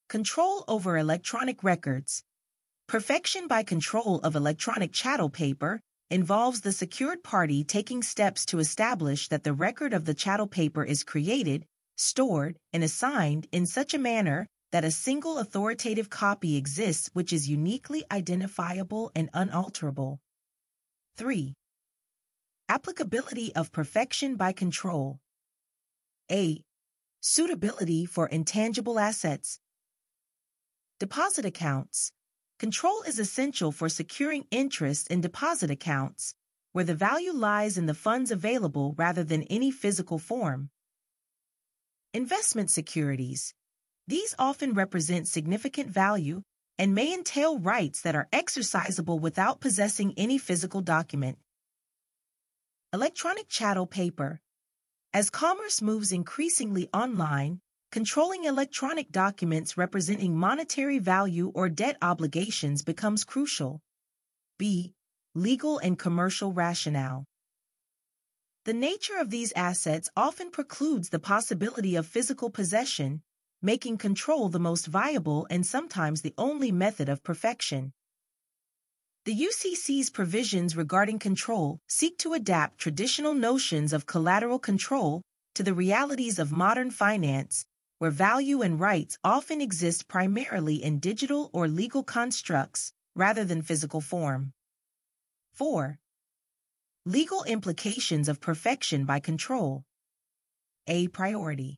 Control over electronic records. Perfection by control of electronic chattel paper involves the secured party taking steps to establish that the record of the chattel paper is created, stored, and assigned in such a manner that a single authoritative copy exists which is uniquely identifiable and unalterable. 3. Applicability of perfection by control. A. Suitability for intangible assets. Deposit accounts. Control is essential for securing interest in deposit accounts, where the value lies in the funds available rather than any physical form. Investment securities. These often represent significant value and may entail rights that are exercisable without possessing any physical document. Electronic chattel paper. As commerce moves increasingly online, controlling electronic documents representing monetary value or debt obligations becomes crucial. B. Legal and commercial rationale. The nature of these assets often precludes the possibility of physical possession, making control the most viable and sometimes the only method of perfection. The UCC's provisions regarding control seek to adapt traditional notions of collateral control to the realities of modern finance, where value and rights often exist primarily in digital or legal constructs rather than physical form. 4. Legal implications of perfection by control. A priority.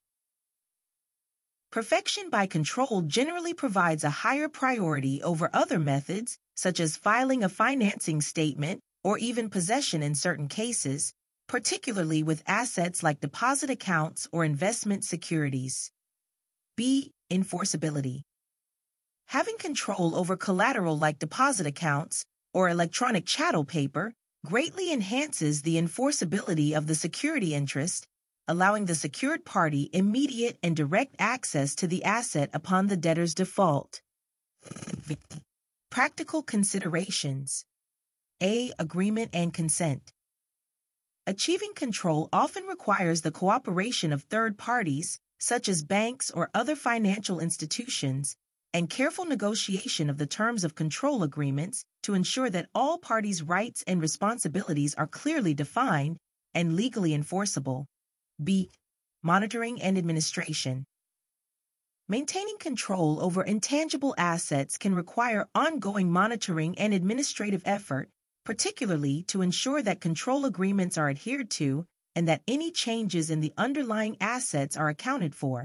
Perfection by control generally provides a higher priority over other methods, such as filing a financing statement or even possession in certain cases, particularly with assets like deposit accounts or investment securities. B. Enforceability. Having control over collateral like deposit accounts or electronic chattel paper greatly enhances the enforceability of the security interest, allowing the secured party immediate and direct access to the asset upon the debtor's default. Practical considerations. A. Agreement and consent. Achieving control often requires the cooperation of third parties, such as banks or other financial institutions, and careful negotiation of the terms of control agreements to ensure that all parties' rights and responsibilities are clearly defined and legally enforceable. B. Monitoring and administration. Maintaining control over intangible assets can require ongoing monitoring and administrative effort, particularly to ensure that control agreements are adhered to and that any changes in the underlying assets are accounted for.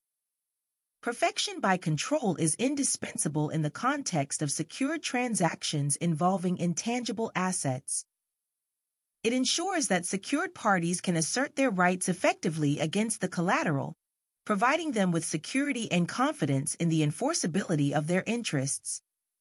Perfection by control is indispensable in the context of secured transactions involving intangible assets. It ensures that secured parties can assert their rights effectively against the collateral, providing them with security and confidence in the enforceability of their interests.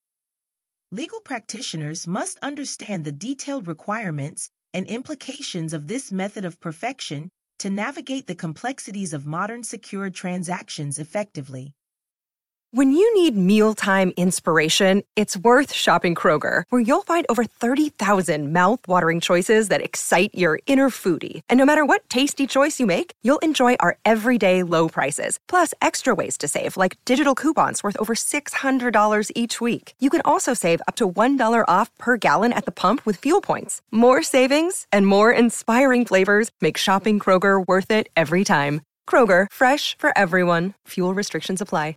Legal practitioners must understand the detailed requirements and implications of this method of perfection to navigate the complexities of modern secured transactions effectively. When you need mealtime inspiration, it's worth shopping Kroger, where you'll find over 30,000 mouth-watering choices that excite your inner foodie. And no matter what tasty choice you make, you'll enjoy our everyday low prices, plus extra ways to save, like digital coupons worth over $600 each week. You can also save up to $1 off per gallon at the pump with fuel points. More savings and more inspiring flavors make shopping Kroger worth it every time. Kroger, fresh for everyone. Fuel restrictions apply.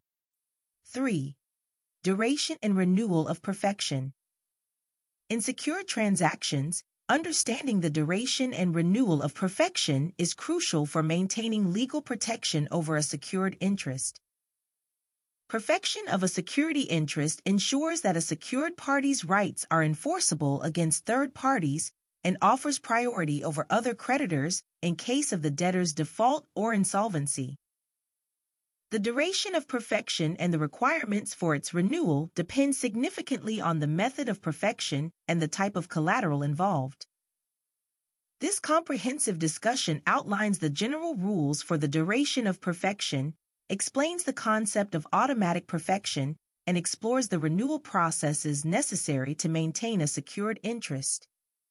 3. Duration and renewal of perfection. In secured transactions, understanding the duration and renewal of perfection is crucial for maintaining legal protection over a secured interest. Perfection of a security interest ensures that a secured party's rights are enforceable against third parties and offers priority over other creditors in case of the debtor's default or insolvency. The duration of perfection and the requirements for its renewal depend significantly on the method of perfection and the type of collateral involved. This comprehensive discussion outlines the general rules for the duration of perfection, explains the concept of automatic perfection, and explores the renewal processes necessary to maintain a secured interest.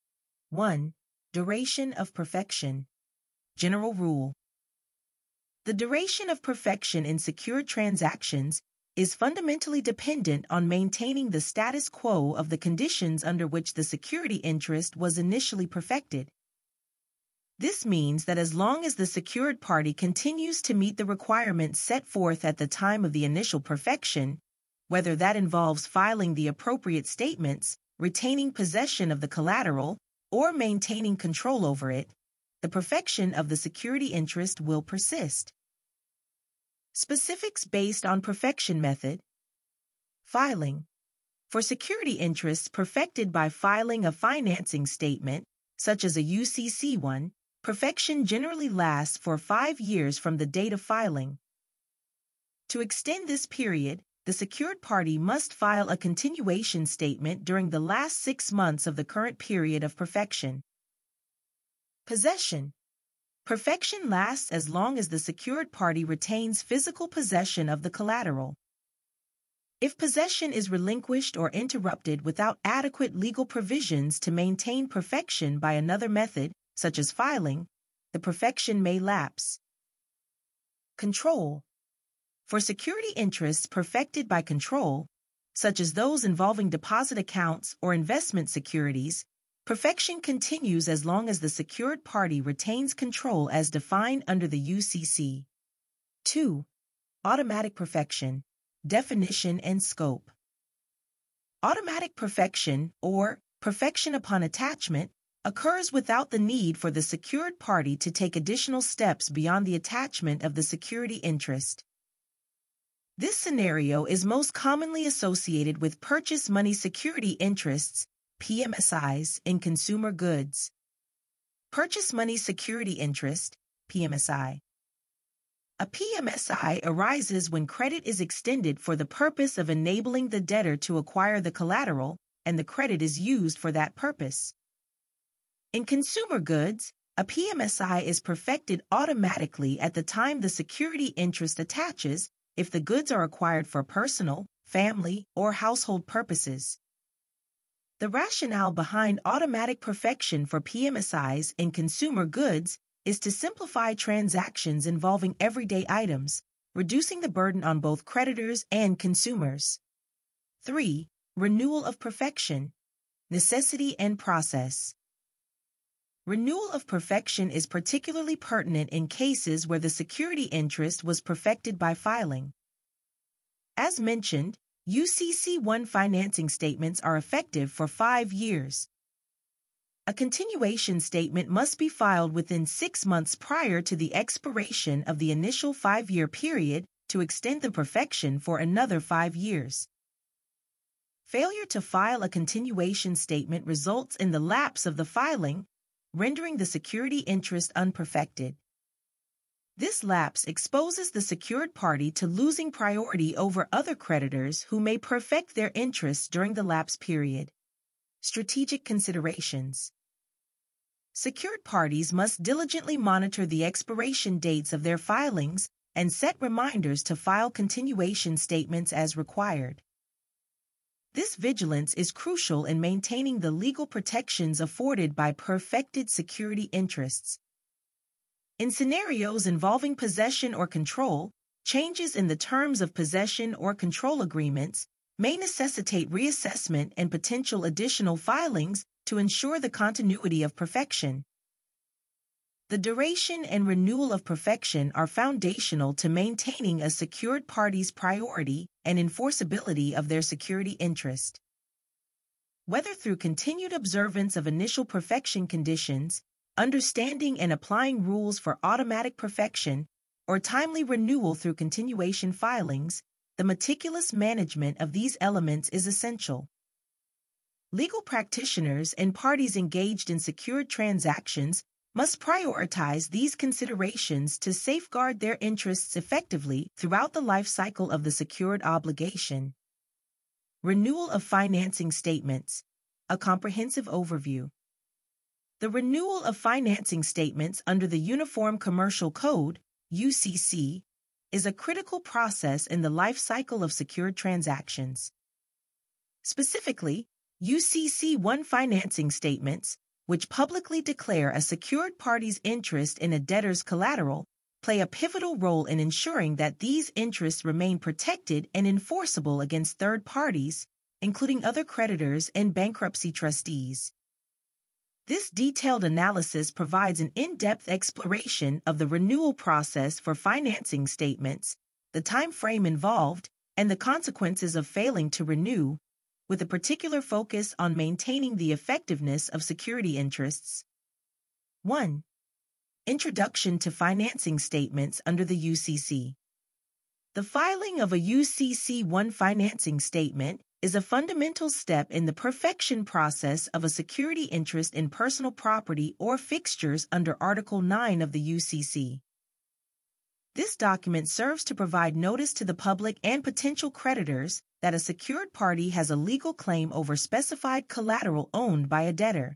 1. Duration of perfection. General rule. The duration of perfection in secured transactions is fundamentally dependent on maintaining the status quo of the conditions under which the security interest was initially perfected. This means that as long as the secured party continues to meet the requirements set forth at the time of the initial perfection, whether that involves filing the appropriate statements, retaining possession of the collateral, or maintaining control over it, the perfection of the security interest will persist. Specifics based on perfection method. Filing. For security interests perfected by filing a financing statement, such as a UCC one, perfection generally lasts for 5 years from the date of filing. To extend this period, the secured party must file a continuation statement during the last 6 months of the current period of perfection. Possession. Perfection lasts as long as the secured party retains physical possession of the collateral. If possession is relinquished or interrupted without adequate legal provisions to maintain perfection by another method, such as filing, the perfection may lapse. Control. For security interests perfected by control, such as those involving deposit accounts or investment securities, perfection continues as long as the secured party retains control as defined under the UCC. 2. Automatic perfection. Definition and scope. Automatic perfection, or perfection upon attachment, occurs without the need for the secured party to take additional steps beyond the attachment of the security interest. This scenario is most commonly associated with purchase money security interests, PMSIs, in consumer goods. Purchase money security interest, PMSI. A PMSI arises when credit is extended for the purpose of enabling the debtor to acquire the collateral, and the credit is used for that purpose. In consumer goods, a PMSI is perfected automatically at the time the security interest attaches if the goods are acquired for personal, family, or household purposes. The rationale behind automatic perfection for PMSIs in consumer goods is to simplify transactions involving everyday items, reducing the burden on both creditors and consumers. 3. Renewal of perfection. Necessity and process. Renewal of perfection is particularly pertinent in cases where the security interest was perfected by filing. As mentioned, UCC1 financing statements are effective for 5 years. A continuation statement must be filed within 6 months prior to the expiration of the initial 5-year period to extend the perfection for another 5 years. Failure to file a continuation statement results in the lapse of the filing, rendering the security interest unperfected. This lapse exposes the secured party to losing priority over other creditors who may perfect their interests during the lapse period. Strategic considerations. Secured parties must diligently monitor the expiration dates of their filings and set reminders to file continuation statements as required. This vigilance is crucial in maintaining the legal protections afforded by perfected security interests. In scenarios involving possession or control, changes in the terms of possession or control agreements may necessitate reassessment and potential additional filings to ensure the continuity of perfection. The duration and renewal of perfection are foundational to maintaining a secured party's priority and enforceability of their security interest. Whether through continued observance of initial perfection conditions, understanding and applying rules for automatic perfection, or timely renewal through continuation filings, the meticulous management of these elements is essential. Legal practitioners and parties engaged in secured transactions must prioritize these considerations to safeguard their interests effectively throughout the life cycle of the secured obligation. Renewal of financing statements. A comprehensive overview. The renewal of financing statements under the Uniform Commercial Code, UCC, is a critical process in the life cycle of secured transactions. Specifically, UCC1 financing statements, which publicly declare a secured party's interest in a debtor's collateral, play a pivotal role in ensuring that these interests remain protected and enforceable against third parties, including other creditors and bankruptcy trustees. This detailed analysis provides an in-depth exploration of the renewal process for financing statements, the time frame involved, and the consequences of failing to renew, with a particular focus on maintaining the effectiveness of security interests. 1. Introduction to financing statements under the UCC. The filing of a UCC-1 financing statement is a fundamental step in the perfection process of a security interest in personal property or fixtures under Article 9 of the UCC. This document serves to provide notice to the public and potential creditors that a secured party has a legal claim over specified collateral owned by a debtor.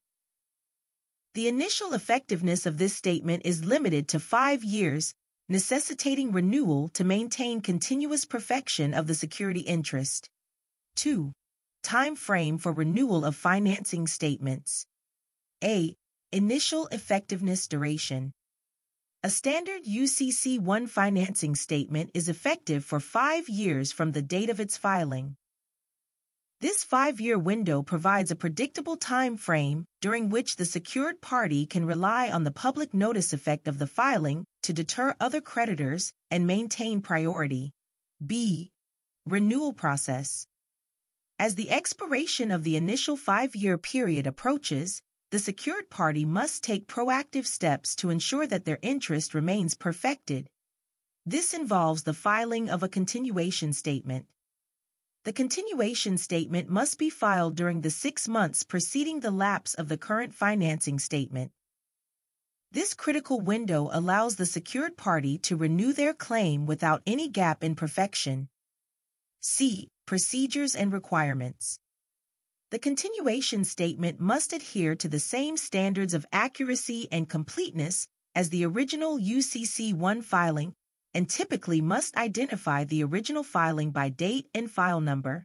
The initial effectiveness of this statement is limited to 5 years, necessitating renewal to maintain continuous perfection of the security interest. 2. Time frame for renewal of financing statements. A. Initial effectiveness duration. A standard UCC-1 financing statement is effective for 5 years from the date of its filing. This 5-year window provides a predictable time frame during which the secured party can rely on the public notice effect of the filing to deter other creditors and maintain priority. B. Renewal process. As the expiration of the initial 5-year period approaches, the secured party must take proactive steps to ensure that their interest remains perfected. This involves the filing of a continuation statement. The continuation statement must be filed during the 6 months preceding the lapse of the current financing statement. This critical window allows the secured party to renew their claim without any gap in perfection. C. Procedures and requirements. The continuation statement must adhere to the same standards of accuracy and completeness as the original UCC-1 filing and typically must identify the original filing by date and file number.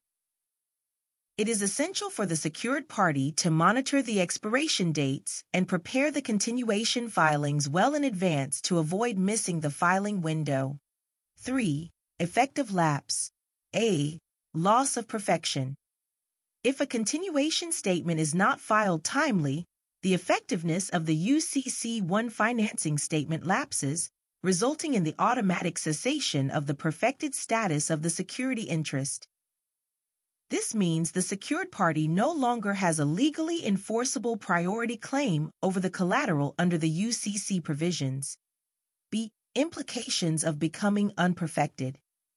It is essential for the secured party to monitor the expiration dates and prepare the continuation filings well in advance to avoid missing the filing window. 3. Effective lapse. A. Loss of perfection. If a continuation statement is not filed timely, the effectiveness of the UCC-1 financing statement lapses, resulting in the automatic cessation of the perfected status of the security interest. This means the secured party no longer has a legally enforceable priority claim over the collateral under the UCC provisions. B. Implications of becoming unperfected.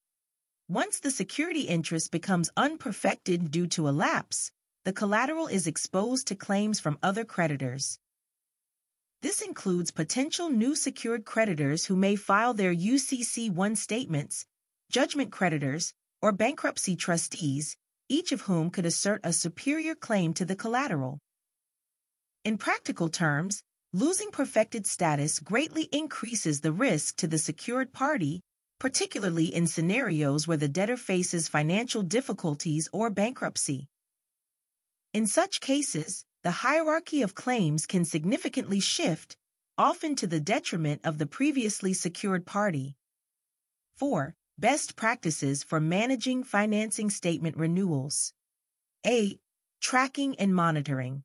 Once the security interest becomes unperfected due to a lapse, the collateral is exposed to claims from other creditors. This includes potential new secured creditors who may file their UCC-1 statements, judgment creditors, or bankruptcy trustees, each of whom could assert a superior claim to the collateral. In practical terms, losing perfected status greatly increases the risk to the secured party, particularly in scenarios where the debtor faces financial difficulties or bankruptcy. In such cases, the hierarchy of claims can significantly shift, often to the detriment of the previously secured party. 4. Best practices for managing financing statement renewals. A. Tracking and monitoring.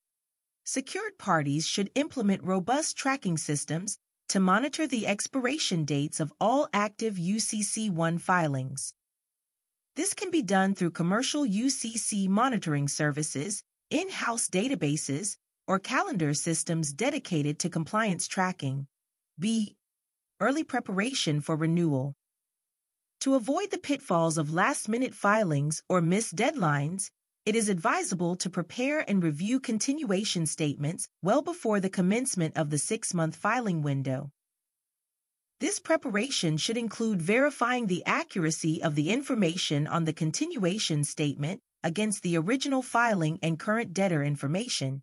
Secured parties should implement robust tracking systems to monitor the expiration dates of all active UCC-1 filings. This can be done through commercial UCC monitoring services, in-house databases, or calendar systems dedicated to compliance tracking. B. Early preparation for renewal. To avoid the pitfalls of last-minute filings or missed deadlines, it is advisable to prepare and review continuation statements well before the commencement of the 6-month filing window. This preparation should include verifying the accuracy of the information on the continuation statement against the original filing and current debtor information.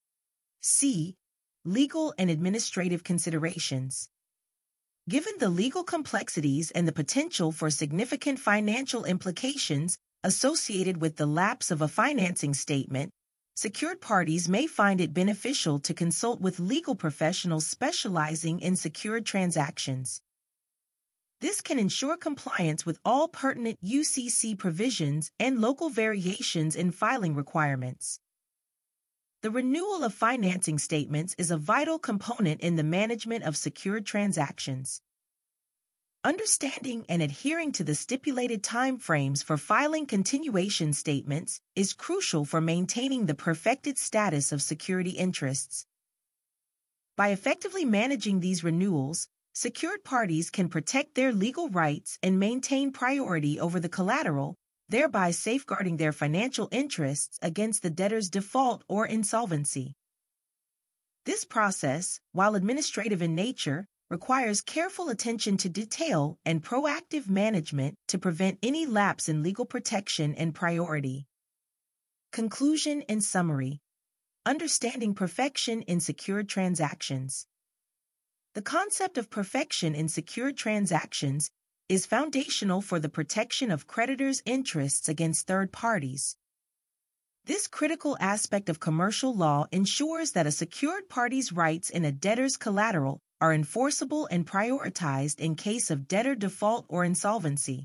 C. Legal and administrative considerations. Given the legal complexities and the potential for significant financial implications associated with the lapse of a financing statement, secured parties may find it beneficial to consult with legal professionals specializing in secured transactions. This can ensure compliance with all pertinent UCC provisions and local variations in filing requirements. The renewal of financing statements is a vital component in the management of secured transactions. Understanding and adhering to the stipulated timeframes for filing continuation statements is crucial for maintaining the perfected status of security interests. By effectively managing these renewals, secured parties can protect their legal rights and maintain priority over the collateral, thereby safeguarding their financial interests against the debtor's default or insolvency. This process, while administrative in nature, requires careful attention to detail and proactive management to prevent any lapse in legal protection and priority. Conclusion and summary. Understanding perfection in secured transactions. The concept of perfection in secured transactions is foundational for the protection of creditors' interests against third parties. This critical aspect of commercial law ensures that a secured party's rights in a debtor's collateral are enforceable and prioritized in case of debtor default or insolvency.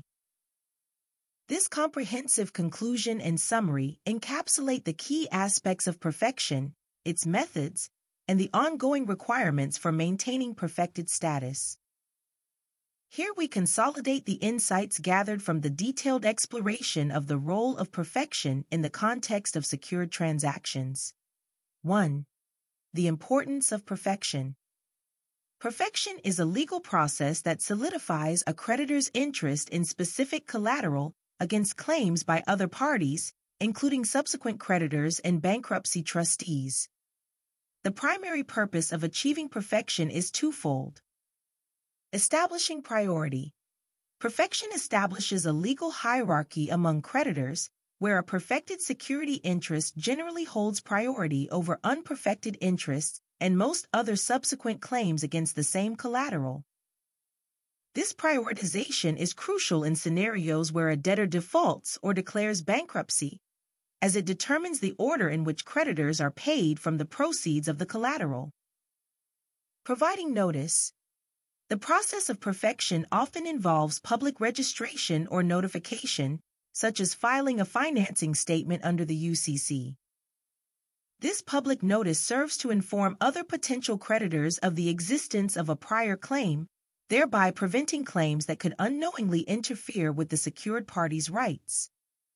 This comprehensive conclusion and summary encapsulate the key aspects of perfection, its methods, and the ongoing requirements for maintaining perfected status. Here we consolidate the insights gathered from the detailed exploration of the role of perfection in the context of secured transactions. 1. The importance of perfection. Perfection is a legal process that solidifies a creditor's interest in specific collateral against claims by other parties, including subsequent creditors and bankruptcy trustees. The primary purpose of achieving perfection is twofold. Establishing priority. Perfection establishes a legal hierarchy among creditors where a perfected security interest generally holds priority over unperfected interests and most other subsequent claims against the same collateral. This prioritization is crucial in scenarios where a debtor defaults or declares bankruptcy, as it determines the order in which creditors are paid from the proceeds of the collateral. Providing notice. The process of perfection often involves public registration or notification, such as filing a financing statement under the UCC. This public notice serves to inform other potential creditors of the existence of a prior claim, thereby preventing claims that could unknowingly interfere with the secured party's rights.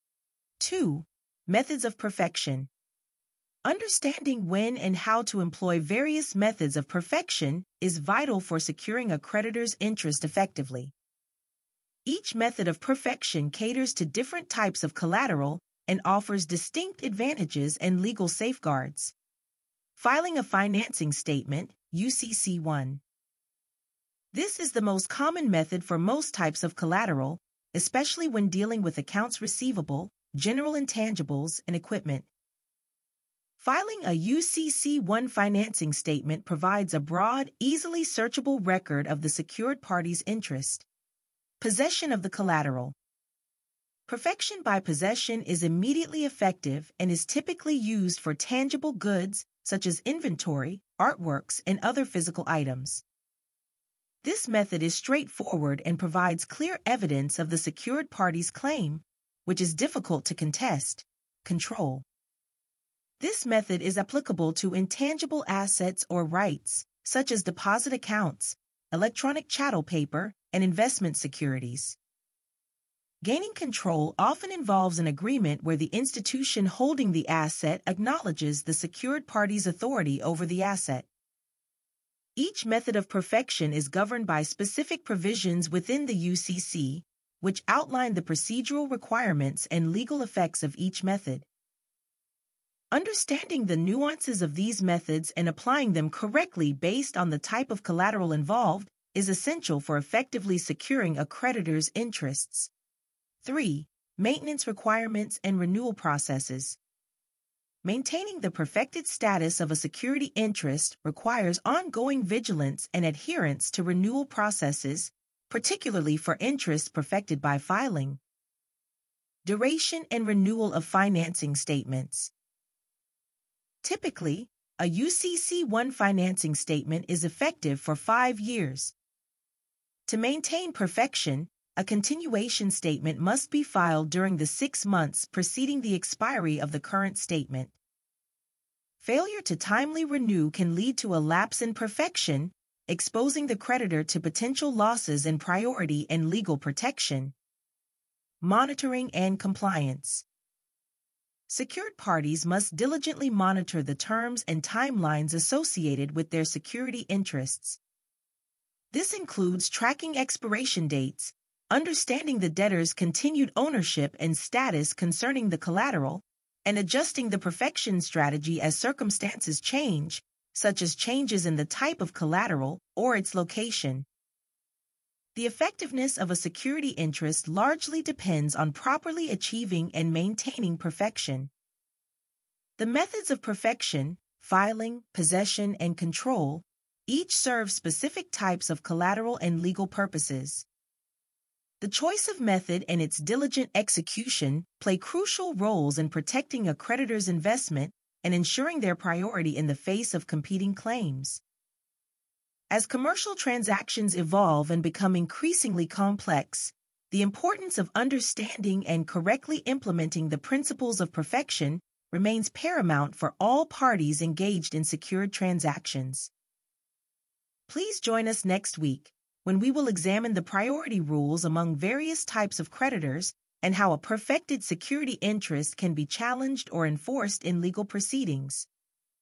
2. Methods of perfection. Understanding when and how to employ various methods of perfection is vital for securing a creditor's interest effectively. Each method of perfection caters to different types of collateral and offers distinct advantages and legal safeguards. Filing a financing statement, UCC 1. This is the most common method for most types of collateral, especially when dealing with accounts receivable, general intangibles, and equipment. Filing a UCC-1 financing statement provides a broad, easily searchable record of the secured party's interest. Possession of the collateral. Perfection by possession is immediately effective and is typically used for tangible goods such as inventory, artworks, and other physical items. This method is straightforward and provides clear evidence of the secured party's claim, which is difficult to contest, control. This method is applicable to intangible assets or rights, such as deposit accounts, electronic chattel paper, and investment securities. Gaining control often involves an agreement where the institution holding the asset acknowledges the secured party's authority over the asset. Each method of perfection is governed by specific provisions within the UCC, which outline the procedural requirements and legal effects of each method. Understanding the nuances of these methods and applying them correctly based on the type of collateral involved is essential for effectively securing a creditor's interests. 3. Maintenance requirements and renewal processes. Maintaining the perfected status of a security interest requires ongoing vigilance and adherence to renewal processes, particularly for interests perfected by filing. Duration and renewal of financing statements. Typically, a UCC-1 financing statement is effective for 5 years. To maintain perfection, a continuation statement must be filed during the 6 months preceding the expiry of the current statement. Failure to timely renew can lead to a lapse in perfection, exposing the creditor to potential losses in priority and legal protection. Monitoring and compliance. Secured parties must diligently monitor the terms and timelines associated with their security interests. This includes tracking expiration dates, understanding the debtor's continued ownership and status concerning the collateral, and adjusting the perfection strategy as circumstances change, such as changes in the type of collateral or its location. The effectiveness of a security interest largely depends on properly achieving and maintaining perfection. The methods of perfection, filing, possession, and control, each serve specific types of collateral and legal purposes. The choice of method and its diligent execution play crucial roles in protecting a creditor's investment and ensuring their priority in the face of competing claims. As commercial transactions evolve and become increasingly complex, the importance of understanding and correctly implementing the principles of perfection remains paramount for all parties engaged in secured transactions. Please join us next week when we will examine the priority rules among various types of creditors and how a perfected security interest can be challenged or enforced in legal proceedings.